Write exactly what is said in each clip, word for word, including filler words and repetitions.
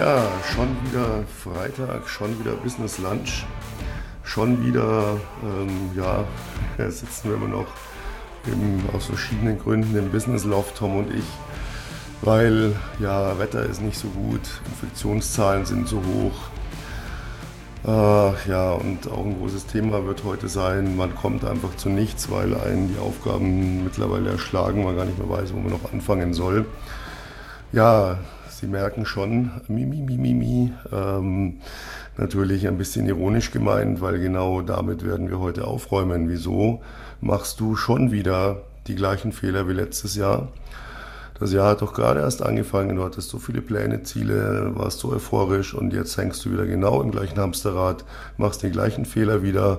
Ja, schon wieder Freitag, schon wieder Business Lunch, schon wieder, ähm, ja, ja, sitzen wir immer noch im, aus verschiedenen Gründen im Business Loft, Tom und ich, weil ja, Wetter ist nicht so gut, Infektionszahlen sind so hoch. Äh, ja, und auch ein großes Thema wird heute sein, man kommt einfach zu nichts, weil einen die Aufgaben mittlerweile erschlagen, man gar nicht mehr weiß, wo man noch anfangen soll. Ja, Sie merken schon, Mimi, Mimi, Mimi, ähm, natürlich ein bisschen ironisch gemeint, weil genau damit werden wir heute aufräumen. Wieso machst du schon wieder die gleichen Fehler wie letztes Jahr? Das Jahr hat doch gerade erst angefangen, du hattest so viele Pläne, Ziele, warst so euphorisch und jetzt hängst du wieder genau im gleichen Hamsterrad, machst den gleichen Fehler wieder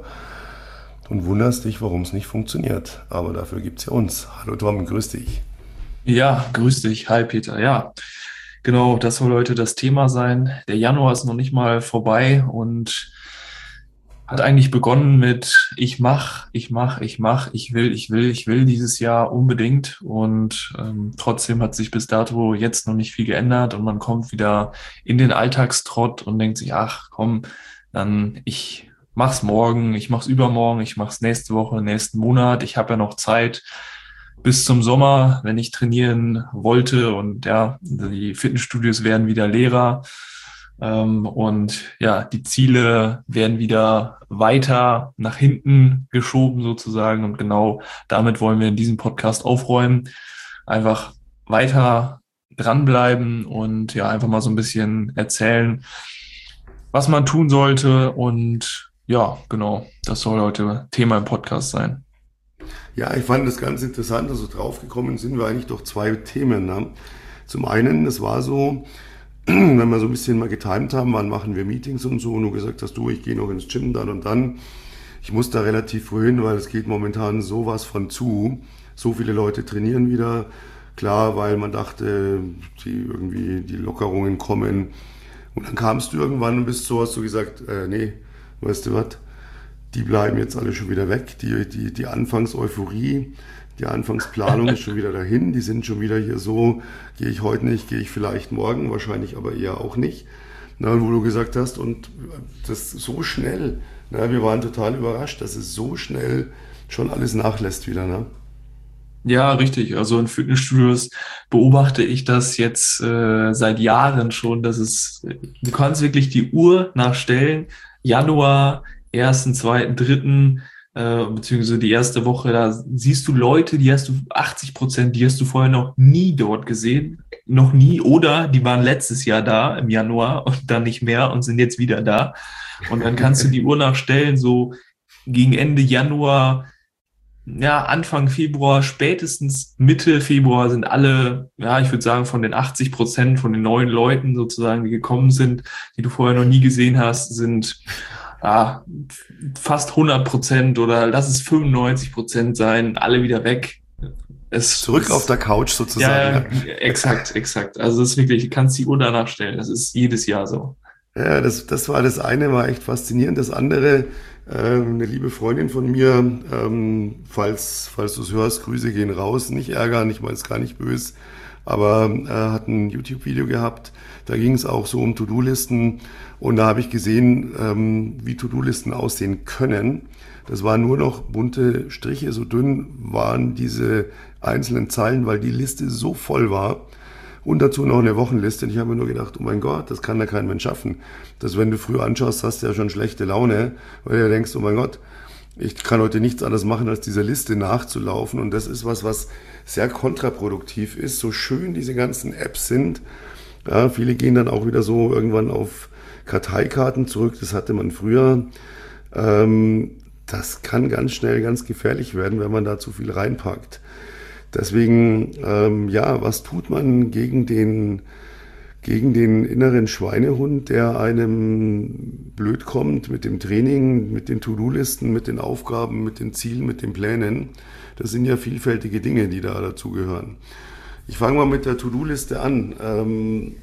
und wunderst dich, warum es nicht funktioniert. Aber dafür gibt's ja uns. Hallo Tom, grüß dich. Ja, grüß dich. Hi Peter. Ja, genau, das soll heute das Thema sein. Der Januar ist noch nicht mal vorbei und hat eigentlich begonnen mit ich mach, ich mach, ich mach, ich will, ich will, ich will dieses Jahr unbedingt. Und ähm, trotzdem hat sich bis dato jetzt noch nicht viel geändert und man kommt wieder in den Alltagstrott und denkt sich, ach komm, dann ich mach's morgen, ich mach's übermorgen, ich mach's nächste Woche, nächsten Monat, ich habe ja noch Zeit bis zum Sommer, wenn ich trainieren wollte. Und ja, die Fitnessstudios werden wieder leerer. Ähm, und ja, die Ziele werden wieder weiter nach hinten geschoben sozusagen. Und genau damit wollen wir in diesem Podcast aufräumen. Einfach weiter dranbleiben und ja, einfach mal so ein bisschen erzählen, was man tun sollte. Und ja, genau, das soll heute Thema im Podcast sein. Ja, ich fand das ganz interessant, also draufgekommen sind wir eigentlich durch zwei Themen. Ne? Zum einen, es war so, wenn wir so ein bisschen mal getimt haben, wann machen wir Meetings und so, und du gesagt hast, du, ich gehe noch ins Gym dann und dann. Ich muss da relativ früh hin, weil es geht momentan sowas von zu. So viele Leute trainieren wieder. Klar, weil man dachte, die irgendwie die Lockerungen kommen. Und dann kamst du irgendwann und bist so, hast du gesagt, äh, nee, weißt du was, die bleiben jetzt alle schon wieder weg. Die, die, die Anfangseuphorie, die Anfangsplanung ist schon wieder dahin. Die sind schon wieder hier so, gehe ich heute nicht, gehe ich vielleicht morgen, wahrscheinlich aber eher auch nicht. Na, wo du gesagt hast, und das so schnell, na, wir waren total überrascht, dass es so schnell schon alles nachlässt wieder. Ne? Ja, richtig. Also in Fitnessstudios beobachte ich das jetzt äh, seit Jahren schon, dass es, du kannst wirklich die Uhr nachstellen, Januar, ersten, zweiten, dritten, äh, beziehungsweise die erste Woche, da siehst du Leute, die hast du achtzig Prozent, die hast du vorher noch nie dort gesehen, noch nie, oder die waren letztes Jahr da im Januar und dann nicht mehr und sind jetzt wieder da. Und dann kannst du die Uhr nachstellen, so gegen Ende Januar, ja, Anfang Februar, spätestens Mitte Februar sind alle, ja, ich würde sagen, von den achtzig Prozent von den neuen Leuten sozusagen, die gekommen sind, die du vorher noch nie gesehen hast, sind ja, fast hundert Prozent oder lass es fünfundneunzig Prozent sein, alle wieder weg. Es Zurück auf ist, der Couch ja, sozusagen. ja, exakt, exakt. Also es ist wirklich, du kannst die Uhr danach stellen. Das ist jedes Jahr so. Ja, das, das war das eine, war echt faszinierend. Das andere, ähm, eine liebe Freundin von mir, ähm, falls, falls du es hörst, Grüße gehen raus, nicht ärgern, ich meine es gar nicht böse, aber äh, hat ein YouTube-Video gehabt, da ging es auch so um To-Do-Listen und da habe ich gesehen, ähm, wie To-Do-Listen aussehen können. Das waren nur noch bunte Striche, so dünn waren diese einzelnen Zeilen, weil die Liste so voll war. Und dazu noch eine Wochenliste. Und ich habe mir nur gedacht, oh mein Gott, das kann ja kein Mensch schaffen. Dass wenn du früh anschaust, hast du ja schon schlechte Laune, weil du denkst, oh mein Gott, ich kann heute nichts anderes machen, als dieser Liste nachzulaufen. Und das ist was, was sehr kontraproduktiv ist. So schön diese ganzen Apps sind. Ja, viele gehen dann auch wieder so irgendwann auf Karteikarten zurück. Das hatte man früher. Ähm, das kann ganz schnell ganz gefährlich werden, wenn man da zu viel reinpackt. Deswegen, ähm, ja, was tut man gegen den, gegen den inneren Schweinehund, der einem blöd kommt mit dem Training, mit den To-Do-Listen, mit den Aufgaben, mit den Zielen, mit den Plänen? Das sind ja vielfältige Dinge, die da dazugehören. Ich fange mal mit der To-Do-Liste an. Ähm,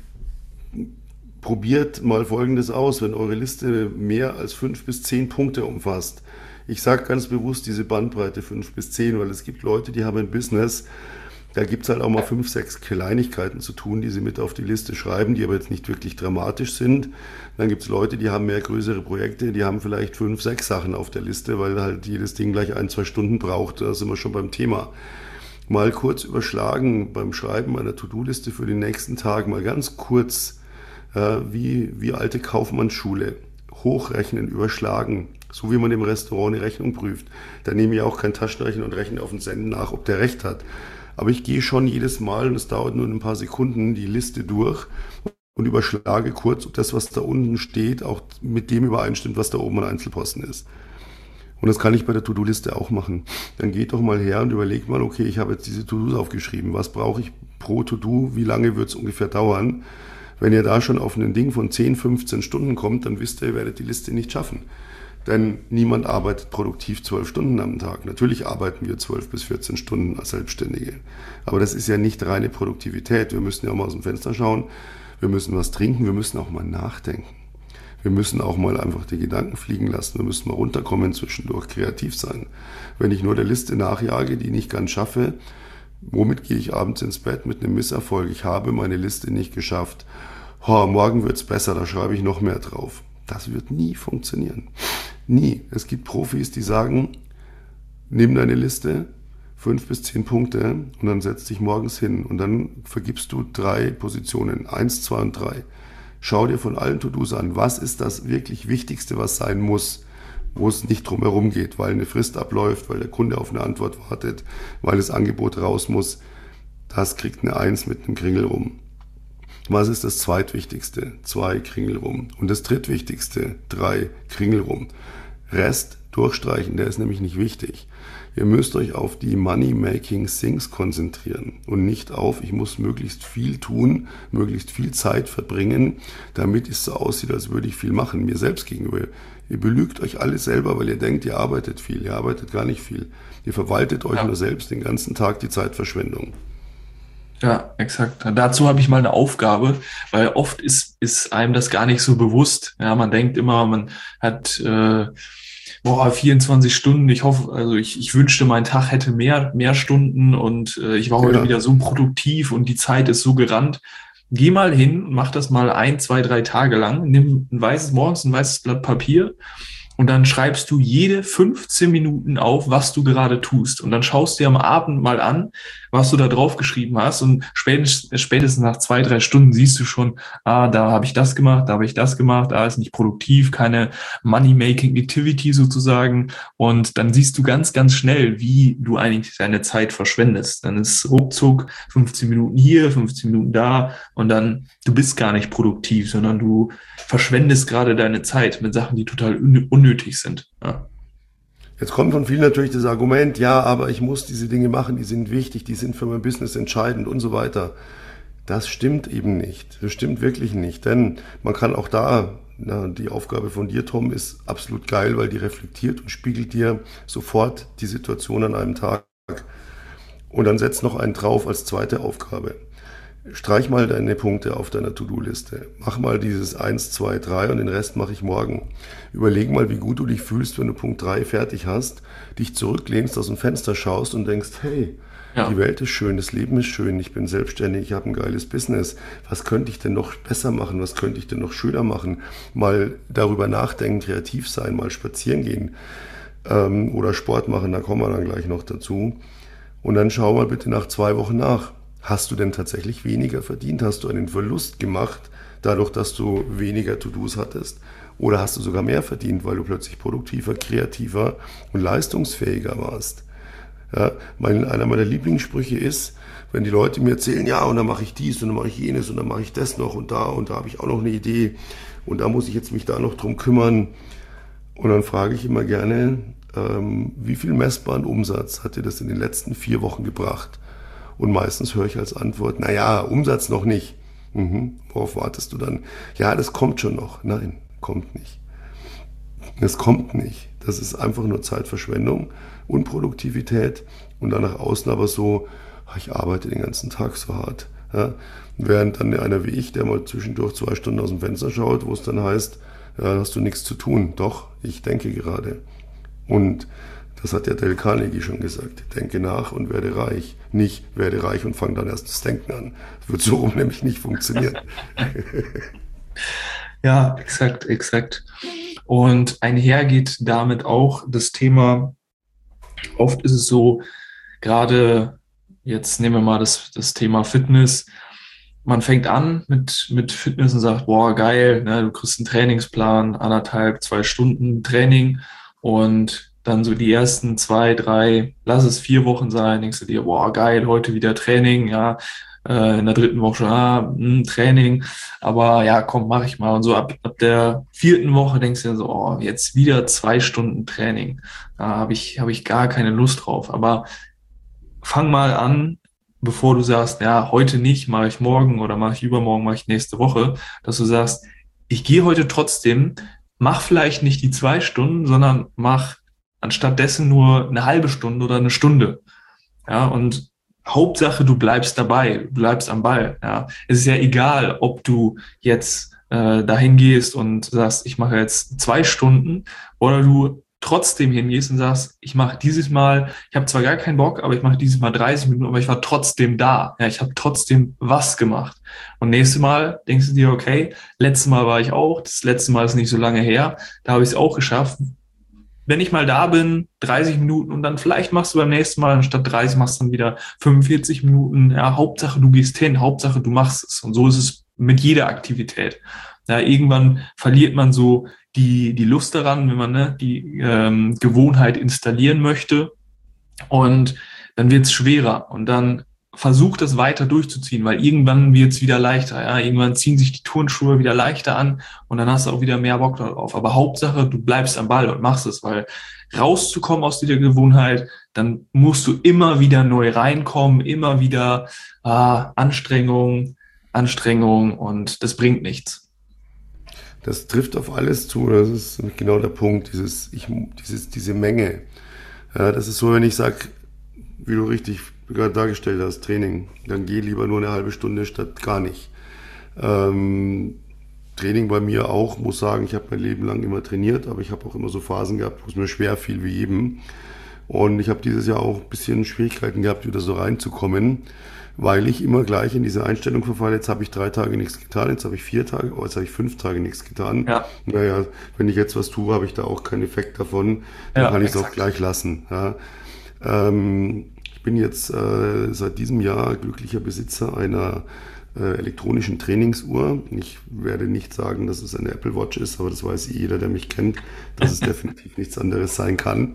probiert mal Folgendes aus, wenn eure Liste mehr als fünf bis zehn Punkte umfasst. Ich sage ganz bewusst diese Bandbreite fünf bis zehn, weil es gibt Leute, die haben ein Business, Da gibt es halt auch mal fünf, sechs Kleinigkeiten zu tun, die sie mit auf die Liste schreiben, die aber jetzt nicht wirklich dramatisch sind. Dann gibt es Leute, die haben mehr größere Projekte, die haben vielleicht fünf, sechs Sachen auf der Liste, weil halt jedes Ding gleich ein, zwei Stunden braucht. Da sind wir schon beim Thema. Mal kurz überschlagen beim Schreiben einer To-Do-Liste für den nächsten Tag, mal ganz kurz, äh, wie, wie alte Kaufmannsschule, hochrechnen, überschlagen, so wie man im Restaurant eine Rechnung prüft. Da nehme ich auch keinen Taschenrechner und rechne auf den Senden nach, ob der recht hat. Aber ich gehe schon jedes Mal, und es dauert nur ein paar Sekunden, die Liste durch und überschlage kurz, ob das, was da unten steht, auch mit dem übereinstimmt, was da oben an Einzelposten ist. Und das kann ich bei der To-Do-Liste auch machen. Dann geht doch mal her und überlegt mal, okay, ich habe jetzt diese To-Dos aufgeschrieben. Was brauche ich pro To-Do? Wie lange wird es ungefähr dauern? Wenn ihr da schon auf ein Ding von zehn, fünfzehn Stunden kommt, dann wisst ihr, ihr werdet die Liste nicht schaffen. Denn niemand arbeitet produktiv zwölf Stunden am Tag. Natürlich arbeiten wir zwölf bis vierzehn Stunden als Selbstständige. Aber das ist ja nicht reine Produktivität. Wir müssen ja auch mal aus dem Fenster schauen. Wir müssen was trinken. Wir müssen auch mal nachdenken. Wir müssen auch mal einfach die Gedanken fliegen lassen. Wir müssen mal runterkommen, zwischendurch kreativ sein. Wenn ich nur der Liste nachjage, die ich nicht ganz schaffe, womit gehe ich abends ins Bett? Mit einem Misserfolg. Ich habe meine Liste nicht geschafft. Oh, morgen wird's besser, da schreibe ich noch mehr drauf. Das wird nie funktionieren. Nie. Es gibt Profis, die sagen, nimm deine Liste, fünf bis zehn Punkte und dann setz dich morgens hin und dann vergibst du drei Positionen, eins, zwei und drei. Schau dir von allen To-Dos an, was ist das wirklich Wichtigste, was sein muss, wo es nicht drum herum geht, weil eine Frist abläuft, weil der Kunde auf eine Antwort wartet, weil das Angebot raus muss. Das kriegt eine Eins mit einem Kringel rum. Was ist das Zweitwichtigste? Zwei Kringel rum. Und das Drittwichtigste? Drei Kringel rum. Rest durchstreichen, der ist nämlich nicht wichtig. Ihr müsst euch auf die Money-Making Things konzentrieren und nicht auf, ich muss möglichst viel tun, möglichst viel Zeit verbringen, damit es so aussieht, als würde ich viel machen, mir selbst gegenüber. Ihr belügt euch alle selber, weil ihr denkt, ihr arbeitet viel. Ihr arbeitet gar nicht viel. Ihr verwaltet euch ja. nur selbst den ganzen Tag die Zeitverschwendung. Ja, exakt. Dazu habe ich mal eine Aufgabe, weil oft ist, ist einem das gar nicht so bewusst. Ja, man denkt immer, man hat äh, boah, vierundzwanzig Stunden. Ich hoffe, also ich, ich wünschte, mein Tag hätte mehr, mehr Stunden und äh, ich war heute ja. wieder so produktiv und die Zeit ist so gerannt. Geh mal hin und mach das mal ein, zwei, drei Tage lang. Nimm ein weißes, morgens ein weißes Blatt Papier. Und dann schreibst du jede fünfzehn Minuten auf, was du gerade tust. Und dann schaust du dir am Abend mal an, was du da drauf geschrieben hast. Und spätestens, spätestens nach zwei, drei Stunden siehst du schon, ah, da habe ich das gemacht, da habe ich das gemacht, da ist nicht produktiv, keine Money-Making-Activity sozusagen. Und dann siehst du ganz, ganz schnell, wie du eigentlich deine Zeit verschwendest. Dann ist ruckzuck fünfzehn Minuten hier, fünfzehn Minuten da. Und dann, du bist gar nicht produktiv, sondern du verschwendest gerade deine Zeit mit Sachen, die total unnötig sind. Ja. Jetzt kommt von vielen natürlich das Argument, ja, aber ich muss diese Dinge machen, die sind wichtig, die sind für mein Business entscheidend und so weiter. Das stimmt eben nicht. Das stimmt wirklich nicht, denn man kann auch da, na, die Aufgabe von dir, Tom, ist absolut geil, weil die reflektiert und spiegelt dir sofort die Situation an einem Tag. Und dann setzt noch einen drauf als zweite Aufgabe. Streich mal deine Punkte auf deiner To-Do-Liste. Mach mal dieses eins, zwei, drei und den Rest mache ich morgen. Überleg mal, wie gut du dich fühlst, wenn du Punkt drei fertig hast, dich zurücklehnst, aus dem Fenster schaust und denkst, hey, ja. die Welt ist schön, das Leben ist schön, ich bin selbstständig, ich habe ein geiles Business. Was könnte ich denn noch besser machen? Was könnte ich denn noch schöner machen? Mal darüber nachdenken, kreativ sein, mal spazieren gehen ähm, oder Sport machen, da kommen wir dann gleich noch dazu. Und dann schau mal bitte nach zwei Wochen nach. Hast du denn tatsächlich weniger verdient? Hast du einen Verlust gemacht, dadurch, dass du weniger To-Dos hattest? Oder hast du sogar mehr verdient, weil du plötzlich produktiver, kreativer und leistungsfähiger warst? Ja, mein, einer meiner Lieblingssprüche ist, wenn die Leute mir erzählen, ja, und dann mache ich dies und dann mache ich jenes und dann mache ich das noch und da und da habe ich auch noch eine Idee und da muss ich jetzt mich da noch drum kümmern. Und dann frage ich immer gerne, ähm, wie viel messbaren Umsatz hat dir das in den letzten vier Wochen gebracht? Und meistens höre ich als Antwort, naja, Umsatz noch nicht. Mhm. Worauf wartest du dann? Ja, das kommt schon noch. Nein, kommt nicht. Das kommt nicht. Das ist einfach nur Zeitverschwendung, Unproduktivität und dann nach außen aber so, ich arbeite den ganzen Tag so hart. Ja? Während dann einer wie ich, der mal zwischendurch zwei Stunden aus dem Fenster schaut, wo es dann heißt, ja, hast du nichts zu tun. Doch, ich denke gerade. Und das hat ja Dale Carnegie schon gesagt. Denke nach und werde reich. Nicht werde reich und fang dann erst das Denken an. Das wird so rum nämlich nicht funktionieren. Ja, exakt, exakt. Und einher geht damit auch das Thema, oft ist es so, gerade jetzt nehmen wir mal das, das Thema Fitness. Man fängt an mit, mit Fitness und sagt, boah, geil, ne, du kriegst einen Trainingsplan, anderthalb, zwei Stunden Training und dann so die ersten zwei, drei, lass es vier Wochen sein, denkst du dir, boah, geil, heute wieder Training, ja, äh, in der dritten Woche schon, ah, mh, Training, aber ja, komm, mach ich mal. Und so ab, ab der vierten Woche denkst du dir so, oh, jetzt wieder zwei Stunden Training, da habe ich, habe ich gar keine Lust drauf, aber fang mal an, bevor du sagst, ja, heute nicht, mache ich morgen oder mache ich übermorgen, mache ich nächste Woche, dass du sagst, ich gehe heute trotzdem, mach vielleicht nicht die zwei Stunden, sondern mach anstatt dessen nur eine halbe Stunde oder eine Stunde. Ja, und Hauptsache, du bleibst dabei, du bleibst am Ball. Ja, es ist ja egal, ob du jetzt äh, dahin gehst und sagst, ich mache jetzt zwei Stunden oder du trotzdem hingehst und sagst, ich mache dieses Mal, ich habe zwar gar keinen Bock, aber ich mache dieses Mal dreißig Minuten, aber ich war trotzdem da. Ja, ich habe trotzdem was gemacht. Und nächstes Mal denkst du dir, okay, letztes Mal war ich auch, das letzte Mal ist nicht so lange her, da habe ich es auch geschafft. Wenn ich mal da bin, dreißig Minuten und dann vielleicht machst du beim nächsten Mal anstatt dreißig, machst du dann wieder fünfundvierzig Minuten. Ja, Hauptsache du gehst hin, Hauptsache du machst es. Und so ist es mit jeder Aktivität. Ja, irgendwann verliert man so die, die Lust daran, wenn man ne, die ähm, Gewohnheit installieren möchte. Und dann wird es schwerer. Und dann versucht das weiter durchzuziehen, weil irgendwann wird es wieder leichter. Ja? Irgendwann ziehen sich die Turnschuhe wieder leichter an und dann hast du auch wieder mehr Bock darauf. Aber Hauptsache, du bleibst am Ball und machst es, weil rauszukommen aus dieser Gewohnheit, dann musst du immer wieder neu reinkommen, immer wieder ah, Anstrengung, Anstrengung und das bringt nichts. Das trifft auf alles zu. Das ist genau der Punkt, dieses, ich, dieses, diese Menge. Ja, das ist so, wenn ich sage, wie du richtig gerade dargestellt hast, Training, dann geh lieber nur eine halbe Stunde statt gar nicht. Ähm, Training bei mir auch, muss sagen, ich habe mein Leben lang immer trainiert, aber ich habe auch immer so Phasen gehabt, wo es mir schwer fiel, wie jedem. Und ich habe dieses Jahr auch ein bisschen Schwierigkeiten gehabt, wieder so reinzukommen, weil ich immer gleich in diese Einstellung verfalle, jetzt habe ich drei Tage nichts getan, jetzt habe ich vier Tage, oh, jetzt habe ich fünf Tage nichts getan. Ja. Naja, wenn ich jetzt was tue, habe ich da auch keinen Effekt davon, dann ja, kann ich es auch gleich lassen. Ja. Ähm, ich bin jetzt äh, seit diesem Jahr glücklicher Besitzer einer äh, elektronischen Trainingsuhr. Ich werde nicht sagen, dass es eine Apple Watch ist, aber das weiß jeder, der mich kennt, dass es definitiv nichts anderes sein kann.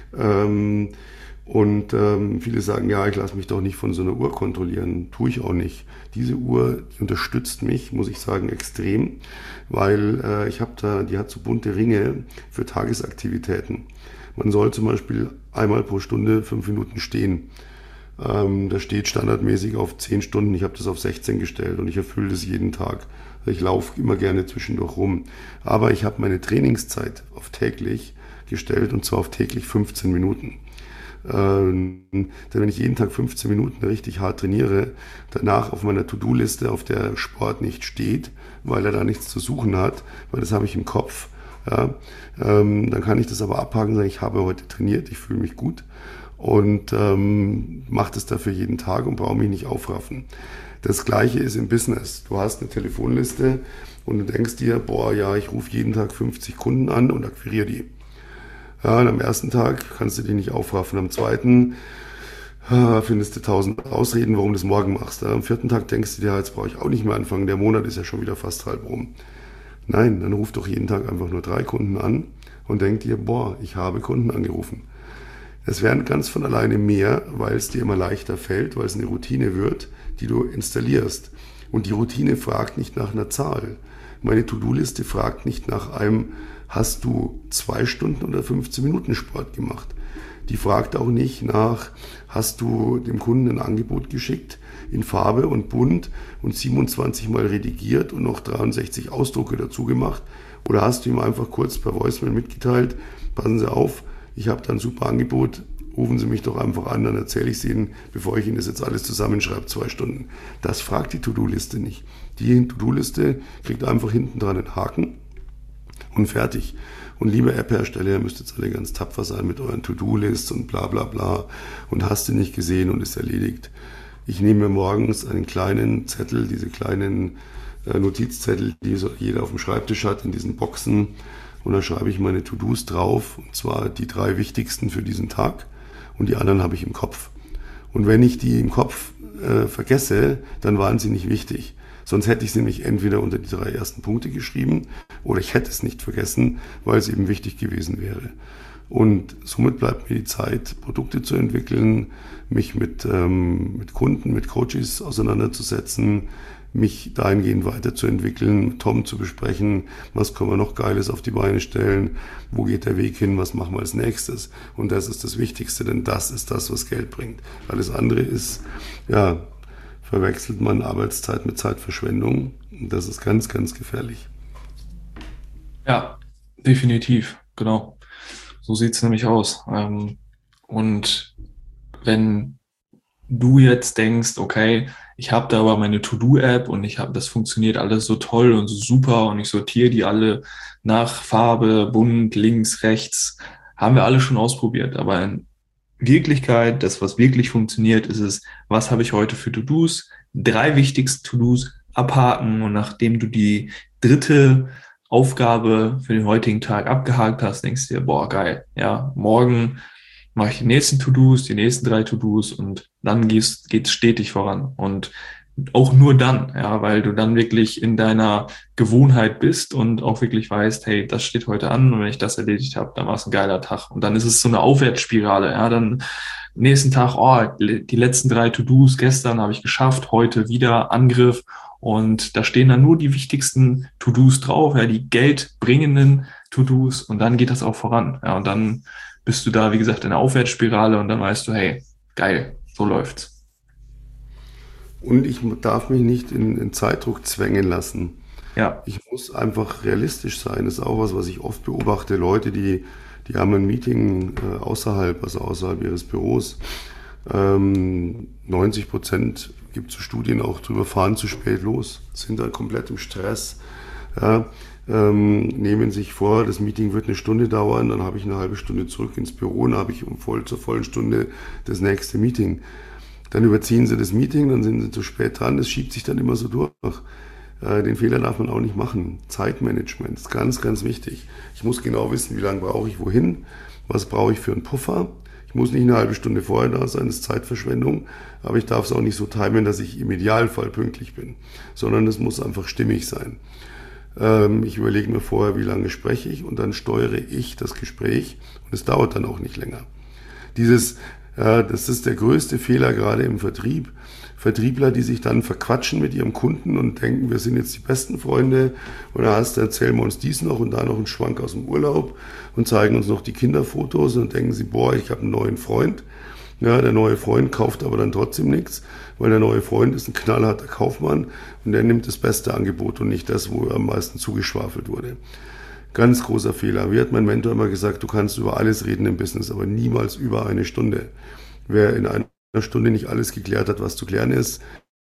Ähm, und ähm, viele sagen, ja, ich lasse mich doch nicht von so einer Uhr kontrollieren. Tue ich auch nicht. Diese Uhr, die unterstützt mich, muss ich sagen, extrem, weil äh, ich habe da, die hat so bunte Ringe für Tagesaktivitäten. Man soll zum Beispiel einmal pro Stunde fünf Minuten stehen. Ähm, das steht standardmäßig auf zehn Stunden. Ich habe das auf sechzehn gestellt und ich erfülle das jeden Tag. Ich laufe immer gerne zwischendurch rum. Aber ich habe meine Trainingszeit auf täglich gestellt und zwar auf täglich fünfzehn Minuten. Ähm, denn wenn ich jeden Tag fünfzehn Minuten richtig hart trainiere, danach auf meiner To-Do-Liste, auf der Sport nicht steht, weil er da nichts zu suchen hat, weil das habe ich im Kopf, ja, ähm, dann kann ich das aber abhaken und sagen, ich habe heute trainiert, ich fühle mich gut und ähm, mache das dafür jeden Tag und brauche mich nicht aufraffen. Das Gleiche ist im Business. Du hast eine Telefonliste und du denkst dir, boah, ja, ich rufe jeden Tag fünfzig Kunden an und akquiriere die. Ja, und am ersten Tag kannst du die nicht aufraffen. Am zweiten äh, findest du tausend Ausreden, warum du das morgen machst. Ja, am vierten Tag denkst du dir, jetzt brauche ich auch nicht mehr anfangen. Der Monat ist ja schon wieder fast halb rum. Nein, dann ruf doch jeden Tag einfach nur drei Kunden an und denk dir, boah, ich habe Kunden angerufen. Es werden ganz von alleine mehr, weil es dir immer leichter fällt, weil es eine Routine wird, die du installierst. Und die Routine fragt nicht nach einer Zahl. Meine To-Do-Liste fragt nicht nach einem, hast du zwei Stunden oder fünfzehn Minuten Sport gemacht? Die fragt auch nicht nach, hast du dem Kunden ein Angebot geschickt in Farbe und bunt und siebenundzwanzig Mal redigiert und noch dreiundsechzig Ausdrucke dazu gemacht? Oder hast du ihm einfach kurz per Voicemail mitgeteilt, passen Sie auf, ich habe da ein super Angebot, rufen Sie mich doch einfach an, dann erzähle ich es Ihnen, bevor ich Ihnen das jetzt alles zusammenschreibe, zwei Stunden. Das fragt die To-Do-Liste nicht. Die To-Do-Liste kriegt einfach hinten dran einen Haken und fertig. Und liebe App-Hersteller, ihr müsst jetzt alle ganz tapfer sein mit euren To-Do-Lists und bla bla bla und hast du nicht gesehen und ist erledigt. Ich nehme mir morgens einen kleinen Zettel, diese kleinen äh, Notizzettel, die so jeder auf dem Schreibtisch hat, in diesen Boxen, und da schreibe ich meine To-Dos drauf, und zwar die drei wichtigsten für diesen Tag und die anderen habe ich im Kopf. Und wenn ich die im Kopf äh, vergesse, dann waren sie nicht wichtig. Sonst hätte ich sie nämlich entweder unter die drei ersten Punkte geschrieben oder ich hätte es nicht vergessen, weil es eben wichtig gewesen wäre. Und somit bleibt mir die Zeit, Produkte zu entwickeln, mich mit, ähm, mit Kunden, mit Coaches auseinanderzusetzen, mich dahingehend weiterzuentwickeln, mit Tom zu besprechen, was können wir noch Geiles auf die Beine stellen, wo geht der Weg hin, was machen wir als nächstes. Und das ist das Wichtigste, denn das ist das, was Geld bringt. Alles andere ist, ja, verwechselt man Arbeitszeit mit Zeitverschwendung. Und das ist ganz, ganz gefährlich. Ja, definitiv, genau. So sieht's nämlich aus. Und wenn du jetzt denkst, okay, ich habe da aber meine To-Do-App und ich habe, das funktioniert alles so toll und so super und ich sortiere die alle nach Farbe, bunt, links, rechts, haben wir alle schon ausprobiert. Aber in Wirklichkeit, das, was wirklich funktioniert, ist es, was habe ich heute für To-Dos? Drei wichtigste To-Dos abhaken, und nachdem du die dritte Aufgabe für den heutigen Tag abgehakt hast, denkst du dir, boah, geil, ja, morgen mache ich die nächsten To-Dos, die nächsten drei To-Dos, und dann geht's, geht's stetig voran. Und auch nur dann, ja, weil du dann wirklich in deiner Gewohnheit bist und auch wirklich weißt, hey, das steht heute an, und wenn ich das erledigt habe, dann war es ein geiler Tag. Und dann ist es so eine Aufwärtsspirale, ja, dann nächsten Tag, oh, die letzten drei To-Dos gestern habe ich geschafft, heute wieder Angriff, und da stehen dann nur die wichtigsten To-Dos drauf, ja, die geldbringenden To-Dos, und dann geht das auch voran, ja, und dann bist du da, wie gesagt, in der Aufwärtsspirale, und dann weißt du, hey, geil, so läuft's. Und ich darf mich nicht in, in Zeitdruck zwängen lassen. Ja, Ich muss einfach realistisch sein. Das ist auch was, was ich oft beobachte. Leute, die, die haben ein Meeting äh, außerhalb, also außerhalb ihres Büros. Ähm, neunzig Prozent gibt es Studien auch drüber, fahren zu spät los, sind dann komplett im Stress. Ja, ähm, nehmen sich vor, das Meeting wird eine Stunde dauern, dann habe ich eine halbe Stunde zurück ins Büro, dann habe ich um voll zur vollen Stunde das nächste Meeting. Dann überziehen sie das Meeting, dann sind sie zu spät dran, das schiebt sich dann immer so durch. Äh, den Fehler darf man auch nicht machen. Zeitmanagement ist ganz, ganz wichtig. Ich muss genau wissen, wie lange brauche ich wohin, was brauche ich für einen Puffer. Ich muss nicht eine halbe Stunde vorher da sein, das ist Zeitverschwendung, aber ich darf es auch nicht so timen, dass ich im Idealfall pünktlich bin, sondern es muss einfach stimmig sein. Ähm, ich überlege mir vorher, wie lange spreche ich, und dann steuere ich das Gespräch, und es dauert dann auch nicht länger. Dieses, äh, das ist der größte Fehler gerade im Vertrieb. Vertriebler, die sich dann verquatschen mit ihrem Kunden und denken, wir sind jetzt die besten Freunde, und da hast, erzählen wir uns dies noch und da noch einen Schwank aus dem Urlaub und zeigen uns noch die Kinderfotos, und denken sie, boah, ich habe einen neuen Freund. Ja, der neue Freund kauft aber dann trotzdem nichts, weil der neue Freund ist ein knallharter Kaufmann und der nimmt das beste Angebot und nicht das, wo er am meisten zugeschwafelt wurde. Ganz großer Fehler. Wie hat mein Mentor immer gesagt, du kannst über alles reden im Business, aber niemals über eine Stunde. Wer in einer Stunde nicht alles geklärt hat, was zu klären ist,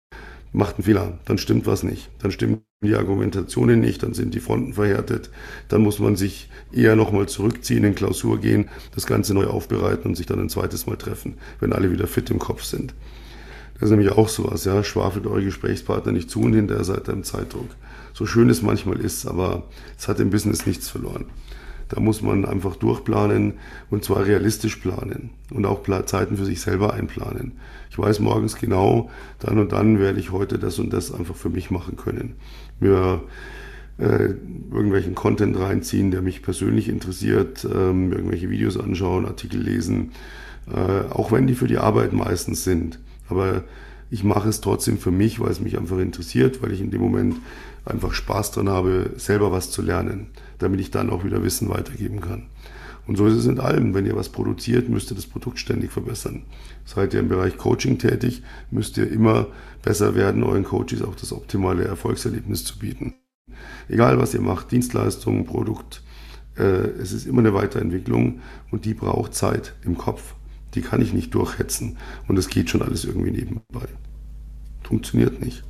macht einen Fehler. Dann stimmt was nicht. Dann stimmen die Argumentationen nicht, dann sind die Fronten verhärtet. Dann muss man sich eher nochmal zurückziehen, in Klausur gehen, das Ganze neu aufbereiten und sich dann ein zweites Mal treffen, wenn alle wieder fit im Kopf sind. Das ist nämlich auch sowas, ja. Schwafelt eure Gesprächspartner nicht zu und hinterher seid ihr im Zeitdruck. So schön es manchmal ist, aber es hat im Business nichts verloren. Da muss man einfach durchplanen, und zwar realistisch planen und auch Zeiten für sich selber einplanen. Ich weiß morgens genau, dann und dann werde ich heute das und das einfach für mich machen können. Mir äh, irgendwelchen Content reinziehen, der mich persönlich interessiert, ähm, irgendwelche Videos anschauen, Artikel lesen, äh, auch wenn die für die Arbeit meistens sind. Aber ich mache es trotzdem für mich, weil es mich einfach interessiert, weil ich in dem Moment einfach Spaß dran habe, selber was zu lernen, damit ich dann auch wieder Wissen weitergeben kann. Und so ist es in allem. Wenn ihr was produziert, müsst ihr das Produkt ständig verbessern. Seid ihr im Bereich Coaching tätig, müsst ihr immer besser werden, euren Coaches auch das optimale Erfolgserlebnis zu bieten. Egal was ihr macht, Dienstleistung, Produkt, äh, es ist immer eine Weiterentwicklung, und die braucht Zeit im Kopf. Die kann ich nicht durchhetzen, und es geht schon alles irgendwie nebenbei. Funktioniert nicht.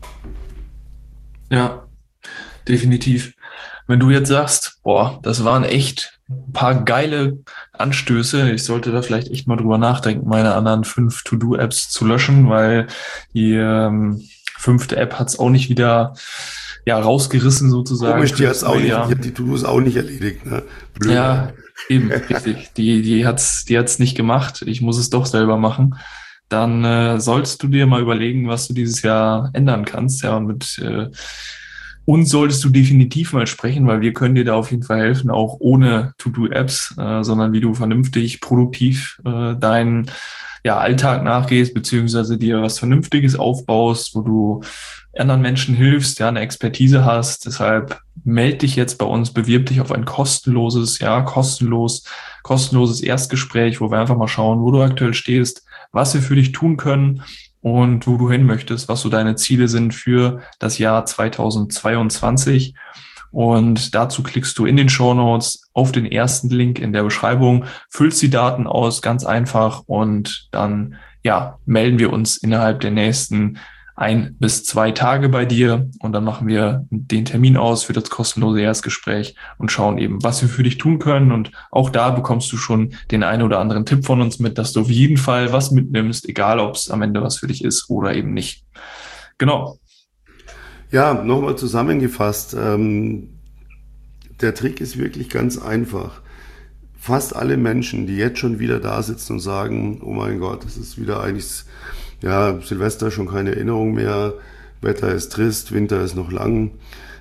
ja, definitiv. Wenn du jetzt sagst, boah, das waren echt ein paar geile Anstöße. Ich sollte da vielleicht echt mal drüber nachdenken, meine anderen fünf To-Do-Apps zu löschen, weil die ähm, fünfte App hat's auch nicht wieder ja rausgerissen sozusagen Komisch, für die hat's das auch neue nicht, die Jahr. hat die To-Dos auch nicht erledigt, ne? Blöde. Ja, eben, richtig. Die, die hat's, die hat's nicht gemacht. Ich muss es doch selber machen. Dann äh, solltest du dir mal überlegen, was du dieses Jahr ändern kannst. Ja, und mit äh, uns solltest du definitiv mal sprechen, weil wir können dir da auf jeden Fall helfen, auch ohne To-Do-Apps, äh, sondern wie du vernünftig, produktiv äh, deinen ja, Alltag nachgehst, beziehungsweise dir was Vernünftiges aufbaust, wo du anderen Menschen hilfst, ja, eine Expertise hast. Deshalb melde dich jetzt bei uns, bewirb dich auf ein kostenloses, ja, kostenlos, kostenloses Erstgespräch, wo wir einfach mal schauen, wo du aktuell stehst, was wir für dich tun können und wo du hin möchtest, was so deine Ziele sind für das Jahr zweitausendzweiundzwanzig. Und dazu klickst du in den Shownotes auf den ersten Link in der Beschreibung, füllst die Daten aus, ganz einfach, und dann, ja, melden wir uns innerhalb der nächsten ein bis zwei Tage bei dir und dann machen wir den Termin aus für das kostenlose Erstgespräch und schauen eben, was wir für dich tun können. Und auch da bekommst du schon den einen oder anderen Tipp von uns mit, dass du auf jeden Fall was mitnimmst, egal ob es am Ende was für dich ist oder eben nicht. Genau. Ja, nochmal zusammengefasst. Ähm, der Trick ist wirklich ganz einfach. Fast alle Menschen, die jetzt schon wieder da sitzen und sagen, oh mein Gott, es ist wieder eigentlich, ja, Silvester schon keine Erinnerung mehr, Wetter ist trist, Winter ist noch lang,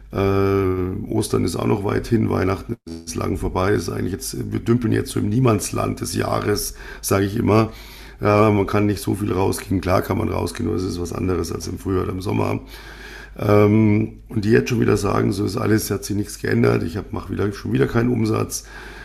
äh, Ostern ist auch noch weit hin, Weihnachten ist lang vorbei, ist eigentlich jetzt, wir dümpeln jetzt so im Niemandsland des Jahres, sage ich immer. Ja, man kann nicht so viel rausgehen, klar kann man rausgehen, aber es ist was anderes als im Frühjahr oder im Sommer. Ähm, und die jetzt schon wieder sagen, so ist alles, hat sich nichts geändert, ich mache wieder, schon wieder keinen Umsatz,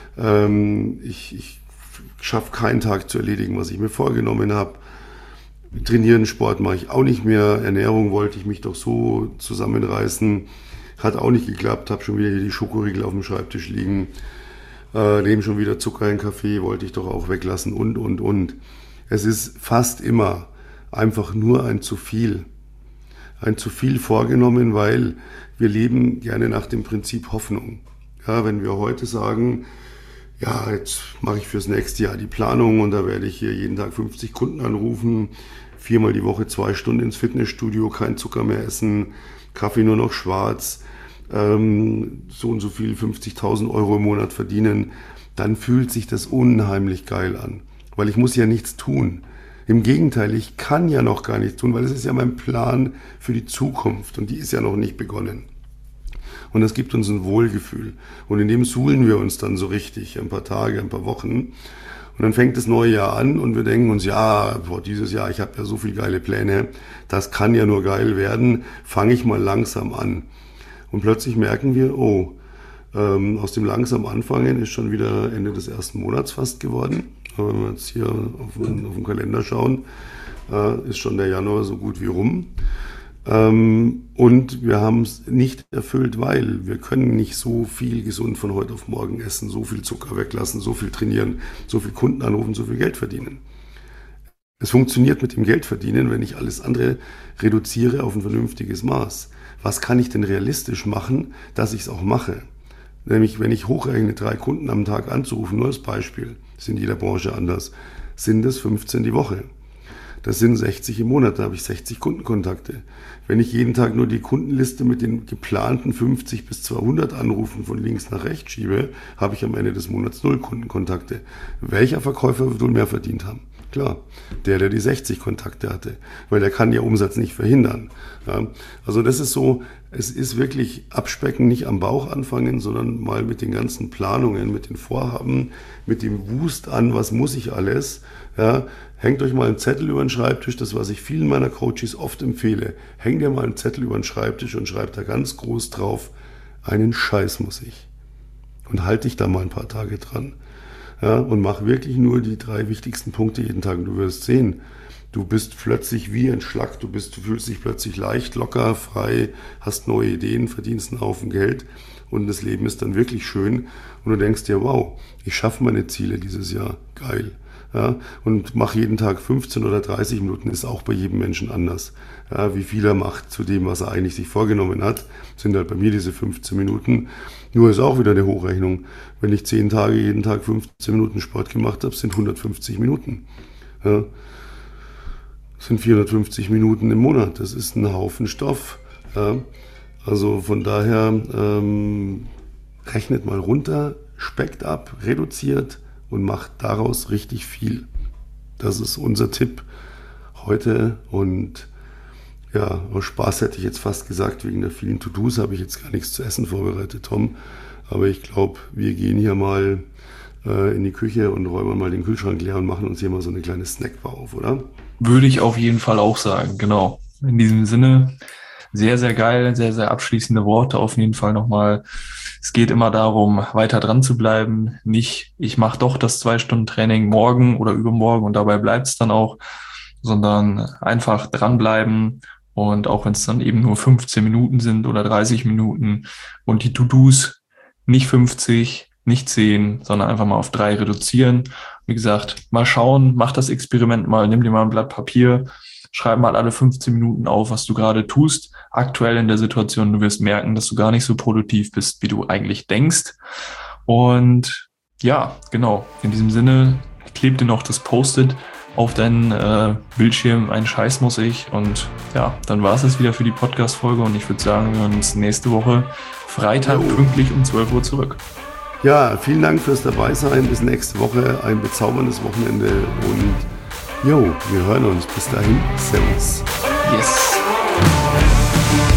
ähm, ich, ich schaffe keinen Tag zu erledigen, was ich mir vorgenommen habe. Trainieren, Sport mache ich auch nicht mehr, Ernährung wollte ich mich doch so zusammenreißen, hat auch nicht geklappt, habe schon wieder hier die Schokoriegel auf dem Schreibtisch liegen, äh, nehme schon wieder Zucker in Kaffee, wollte ich doch auch weglassen und, und, und. Es ist fast immer einfach nur ein zu viel. Ein zu viel vorgenommen, weil wir leben gerne nach dem Prinzip Hoffnung. Ja, wenn wir heute sagen, ja, jetzt mache ich fürs nächste Jahr die Planung und da werde ich hier jeden Tag fünfzig Kunden anrufen, viermal die Woche zwei Stunden ins Fitnessstudio, kein Zucker mehr essen, Kaffee nur noch schwarz, ähm, so und so viel, fünfzigtausend Euro im Monat verdienen, dann fühlt sich das unheimlich geil an, weil ich muss ja nichts tun. Im Gegenteil, ich kann ja noch gar nichts tun, weil es ist ja mein Plan für die Zukunft und die ist ja noch nicht begonnen. Und das gibt uns ein Wohlgefühl. Und in dem suhlen wir uns dann so richtig, ein paar Tage, ein paar Wochen. Und dann fängt das neue Jahr an und wir denken uns, ja, boah, dieses Jahr, ich habe ja so viele geile Pläne, das kann ja nur geil werden, fange ich mal langsam an. Und plötzlich merken wir, oh, ähm, aus dem langsam Anfangen ist schon wieder Ende des ersten Monats fast geworden. Aber wenn wir jetzt hier auf den, auf den Kalender schauen, äh, ist schon der Januar so gut wie rum. Ähm, und wir haben es nicht erfüllt, weil wir können nicht so viel gesund von heute auf morgen essen, so viel Zucker weglassen, so viel trainieren, so viel Kunden anrufen, so viel Geld verdienen. Es funktioniert mit dem Geld verdienen, wenn ich alles andere reduziere auf ein vernünftiges Maß. Was kann ich denn realistisch machen, dass ich es auch mache? Nämlich, wenn ich hochrechne, drei Kunden am Tag anzurufen, nur als Beispiel, ist in jeder Branche anders, sind es fünfzehn die Woche. Das sind sechzig im Monat, da habe ich sechzig Kundenkontakte. Wenn ich jeden Tag nur die Kundenliste mit den geplanten fünfzig bis zweihundert Anrufen von links nach rechts schiebe, habe ich am Ende des Monats null Kundenkontakte. Welcher Verkäufer wird wohl mehr verdient haben? Klar, der, der die sechzig Kontakte hatte, weil der kann ja Umsatz nicht verhindern. Ja, also das ist so, es ist wirklich abspecken, nicht am Bauch anfangen, sondern mal mit den ganzen Planungen, mit den Vorhaben, mit dem Wust an, was muss ich alles. Ja, hängt euch mal einen Zettel über den Schreibtisch, das was ich vielen meiner Coaches oft empfehle. Hängt dir mal einen Zettel über den Schreibtisch und schreibt da ganz groß drauf, einen Scheiß muss ich. Und halt dich da mal ein paar Tage dran. Ja, und mach wirklich nur die drei wichtigsten Punkte jeden Tag. Und du wirst sehen, du bist plötzlich wie entschlackt, du bist, du fühlst dich plötzlich leicht, locker, frei, hast neue Ideen, verdienst einen Haufen Geld und das Leben ist dann wirklich schön und du denkst dir, wow, ich schaffe meine Ziele dieses Jahr, geil. Ja, und mach jeden Tag fünfzehn oder dreißig Minuten, ist auch bei jedem Menschen anders. Ja, wie viel er macht zu dem, was er eigentlich sich vorgenommen hat, sind halt bei mir diese fünfzehn Minuten. Nur ist auch wieder eine Hochrechnung. Wenn ich zehn Tage jeden Tag fünfzehn Minuten Sport gemacht habe, sind hundertfünfzig Minuten. Ja, das sind vierhundertfünfzig Minuten im Monat. Das ist ein Haufen Stoff. Ja, also von daher ähm, rechnet mal runter, speckt ab, reduziert und macht daraus richtig viel. Das ist unser Tipp heute. Und ja, aus Spaß hätte ich jetzt fast gesagt, wegen der vielen To-Dos habe ich jetzt gar nichts zu essen vorbereitet, Tom. Aber ich glaube, wir gehen hier mal äh, in die Küche und räumen mal den Kühlschrank leer und machen uns hier mal so eine kleine Snackbar auf, oder? Würde ich auf jeden Fall auch sagen, genau. In diesem Sinne, sehr, sehr geil, sehr, sehr abschließende Worte auf jeden Fall nochmal. Es geht immer darum, weiter dran zu bleiben. Nicht, ich mache doch das zwei Stunden Training morgen oder übermorgen und dabei bleibt es dann auch, sondern einfach dranbleiben. Und auch wenn es dann eben nur fünfzehn Minuten sind oder dreißig Minuten und die To-Dos nicht fünfzig, nicht zehn, sondern einfach mal auf drei reduzieren. Wie gesagt, mal schauen, mach das Experiment mal, nimm dir mal ein Blatt Papier, schreib mal alle fünfzehn Minuten auf, was du gerade tust, aktuell in der Situation. Du wirst merken, dass du gar nicht so produktiv bist, wie du eigentlich denkst. Und ja, genau, in diesem Sinne, kleb dir noch das Post-it auf deinen äh, Bildschirm, einen Scheiß muss ich. Und ja, dann war es es wieder für die Podcast-Folge und ich würde sagen, wir hören uns nächste Woche Freitag jo. pünktlich um zwölf Uhr zurück. Ja, vielen Dank fürs Dabeisein. Bis nächste Woche. Ein bezauberndes Wochenende und jo, wir hören uns. Bis dahin. Servus. Yes.